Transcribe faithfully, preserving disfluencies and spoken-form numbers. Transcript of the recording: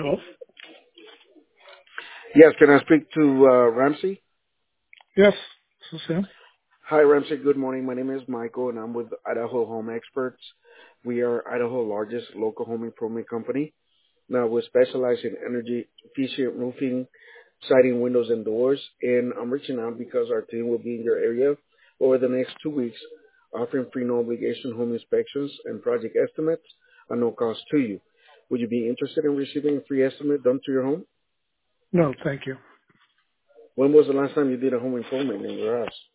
Hello? Yes, can I speak to uh, Ramsey? Yes, this is him. Hi, Ramsey. Good morning. My name is Michael, and I'm with Idaho Home Experts. We are Idaho's largest local home improvement company. Now, we specialize in energy efficient roofing, siding, windows, and doors. And I'm reaching out because our team will be in your area over the next two weeks, offering free no obligation home inspections and project estimates at no cost to you. Would you be interested in receiving a free estimate done to your home? No, thank you. When was the last time you did a home improvement in your house?